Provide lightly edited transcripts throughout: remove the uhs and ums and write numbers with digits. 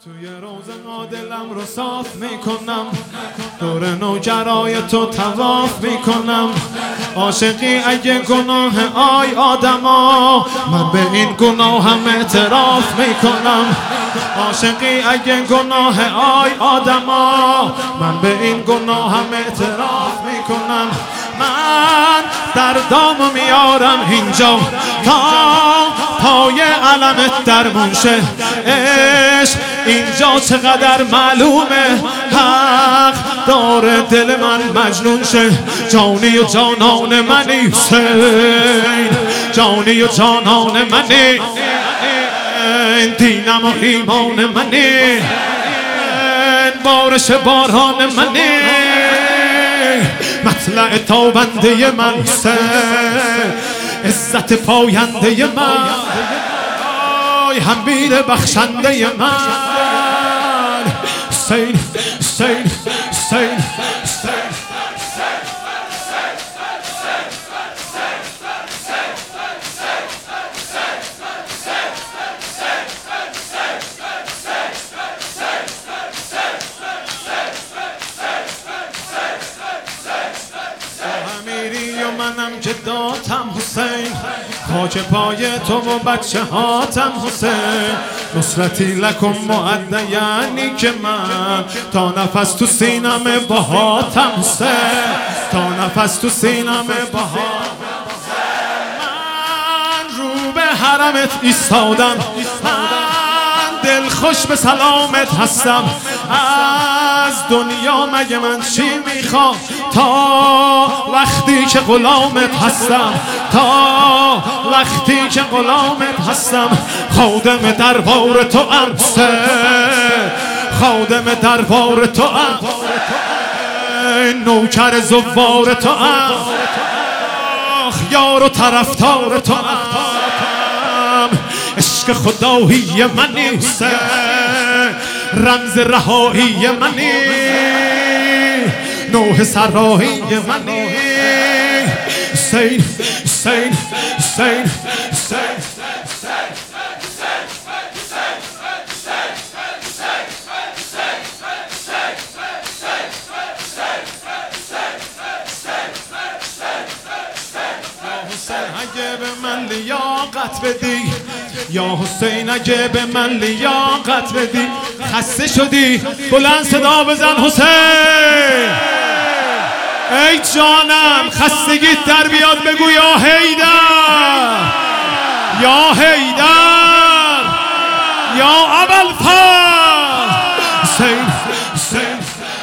توی روزه دلم رو صاف میکنم، دور نوجرای تو طواف میکنم. عاشقی اگه گناه آی آدما، من به این گناهم اعتراف میکنم. عاشقی اگه گناه آی آدما، من به این گناهم اعتراف میکنم. من دردامو میارم اینجا تا پای علمت درمون شه. عشق اینجا چقدر معلومه، حق داره دل من مجنون شه. جانی و جانان منی حسین، جانی و جانان منی، دینم و ایمان منی، بارش باران منی، مطلع تابنده من حسین، عزت پاینده من، امیر بخشنده من حسین، حسین، حسین، حسین. منم که داتم حسین، خاک پای تو و بچه هاتم حسین. نصرتی لکم معده یعنی که من تا نفس تو سینم باهاتم حسین، تا نفس تو سینم باهاتم. من رو به حرمت ایستادم، من دل خوش به سلامت هستم. از دنیا مگه من چی میخوام تا وقتی که غلامت هستم، تا وقتی که غلامت هستم. خادم دربار تو ام، خادم دربار تو ام، نوکر زوار تو ام، یار و طرفدار تو ام. عشق خدایی منی، رمز رهایی منی، نوح سرایی منی. حسین، حسین، حسین، حسین. اگه به من لیاقت بدی، یا حسین اگه به من لیاقت بدی. خسته شدی بلند صدا بزن حسین. ای جانم خستگیت در بیاد بگو یا حیدر، یا حیدر، یا ابوالفضل. حسین، حسین،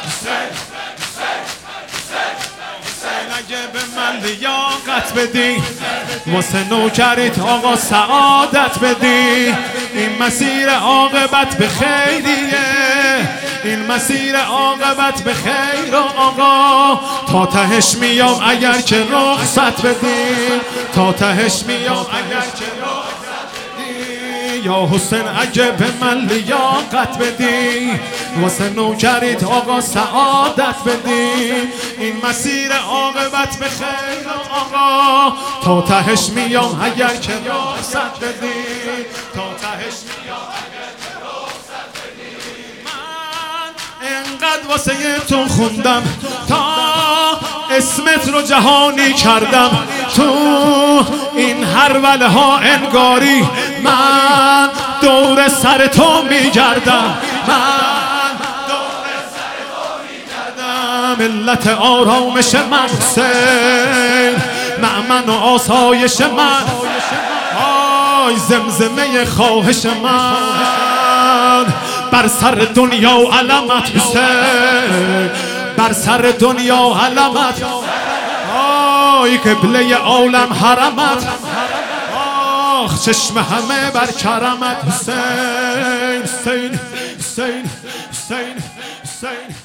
اگه به من لیاقت بدی، واسه نوکریت آقا سعادت بدی. این مسیر عاقبت به خیریه، این مسیر عاقبت به خیر آقا. تا تهش میام اگر که رخصت بدی، تا تهش میام اگر که رخصت بدی. یا حسین اگه به من لیاقت بدی، واسه نوکریت آقا سعادت بدی. این مسیر عاقبت به خیر آقا. تا تهش میام اگر که رخصت بدی، تا تهش میام اگر که رخصت بدی. من انقدر واسه تو خوندم تا اسمت رو جهانی کردم. تو این هروله ها انگاری من دور سر تو میگردم، من دور سر تو میگردم. ملت آرامش من حسین، مأمن و آسایش من، آی زمزمه خواهش من. بر سر دنیا و علمت حسین، بر سر دنیا و علمت، آی قبله عالم حرمت، آخ چشم همه بر کرمت حسین، حسین، حسین، حسین، حسین.